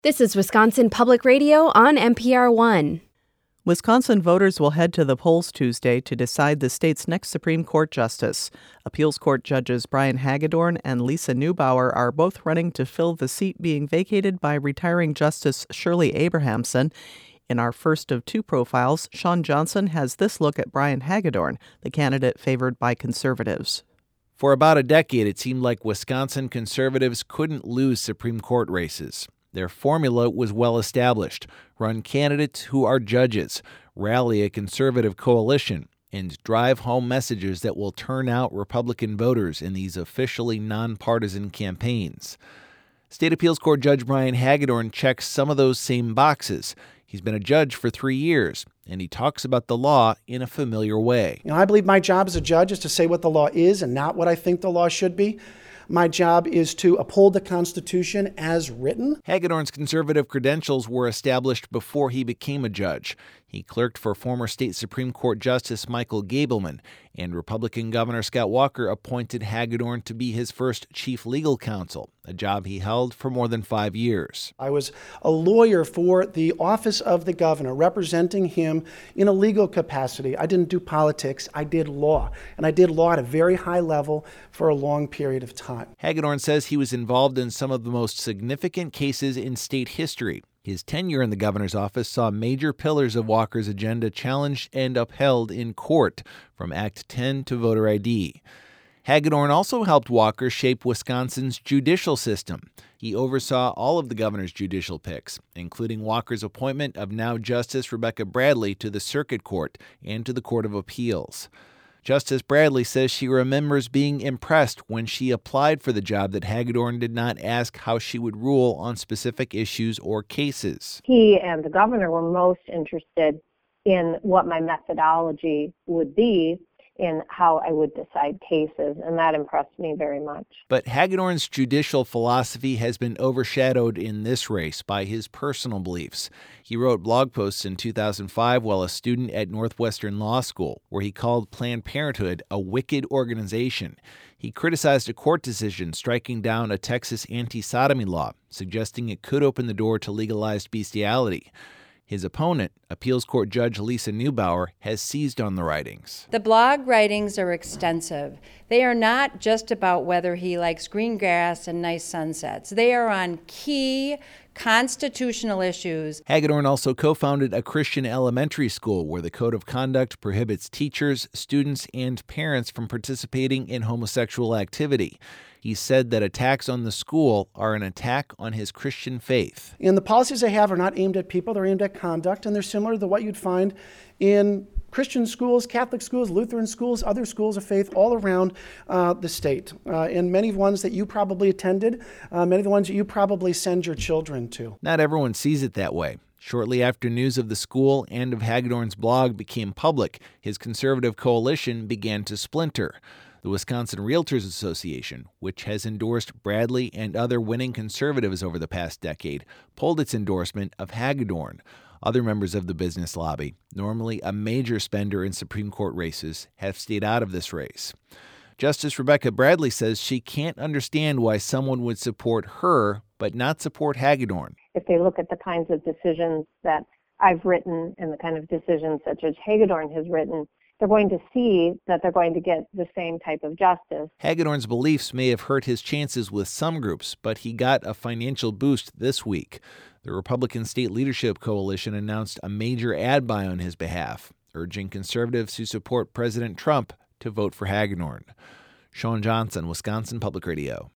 This is Wisconsin Public Radio on NPR One. Wisconsin voters will head to the polls Tuesday to decide the state's next Supreme Court justice. Appeals court judges Brian Hagedorn and Lisa Neubauer are both running to fill the seat being vacated by retiring Justice Shirley Abrahamson. In our first of two profiles, Sean Johnson has this look at Brian Hagedorn, the candidate favored by conservatives. For about a decade, it seemed like Wisconsin conservatives couldn't lose Supreme Court races. Their formula was well established: run candidates who are judges, rally a conservative coalition, and drive home messages that will turn out Republican voters in these officially nonpartisan campaigns. State Appeals Court Judge Brian Hagedorn checks some of those same boxes. He's been a judge for 3 years, and he talks about the law in a familiar way. I believe my job as a judge is to say what the law is and not what I think the law should be. My job is to uphold the Constitution as written. Hagedorn's conservative credentials were established before he became a judge. He clerked for former state Supreme Court Justice Michael Gableman, and Republican Governor Scott Walker appointed Hagedorn to be his first chief legal counsel, a job he held for more than 5 years. I was a lawyer for the office of the governor, representing him in a legal capacity. I didn't do politics, I did law, and I did law at a very high level for a long period of time. Hagedorn says he was involved in some of the most significant cases in state history. His tenure in the governor's office saw major pillars of Walker's agenda challenged and upheld in court, from Act 10 to voter ID. Hagedorn also helped Walker shape Wisconsin's judicial system. He oversaw all of the governor's judicial picks, including Walker's appointment of now Justice Rebecca Bradley to the Circuit Court and to the Court of Appeals. Justice Bradley says she remembers being impressed when she applied for the job that Hagedorn did not ask how she would rule on specific issues or cases. He and the governor were most interested in what my methodology would be in how I would decide cases, and that impressed me very much. But Hagedorn's judicial philosophy has been overshadowed in this race by his personal beliefs. He wrote blog posts in 2005 while a student at Northwestern Law School, where he called Planned Parenthood a wicked organization. He criticized a court decision striking down a Texas anti-sodomy law, suggesting it could open the door to legalized bestiality. His opponent, Appeals Court Judge Lisa Neubauer, has seized on the writings. The blog writings are extensive. They are not just about whether he likes green grass and nice sunsets. They are on key constitutional issues. Hagedorn also co-founded a Christian elementary school where the code of conduct prohibits teachers, students, and parents from participating in homosexual activity. He said that attacks on the school are an attack on his Christian faith. And the policies they have are not aimed at people, they're aimed at conduct, and they're similar to what you'd find in Christian schools, Catholic schools, Lutheran schools, other schools of faith all around the state. And many ones that you probably attended, many of the ones that you probably send your children to. Not everyone sees it that way. Shortly after news of the school and of Hagedorn's blog became public, his conservative coalition began to splinter. The Wisconsin Realtors Association, which has endorsed Bradley and other winning conservatives over the past decade, pulled its endorsement of Hagedorn. Other members of the business lobby, normally a major spender in Supreme Court races, have stayed out of this race. Justice Rebecca Bradley says she can't understand why someone would support her but not support Hagedorn. If they look at the kinds of decisions that I've written and the kind of decisions that Judge Hagedorn has written, they're going to see that they're going to get the same type of justice. Hagedorn's beliefs may have hurt his chances with some groups, but he got a financial boost this week. The Republican State Leadership Coalition announced a major ad buy on his behalf, urging conservatives who support President Trump to vote for Hagedorn. Sean Johnson, Wisconsin Public Radio.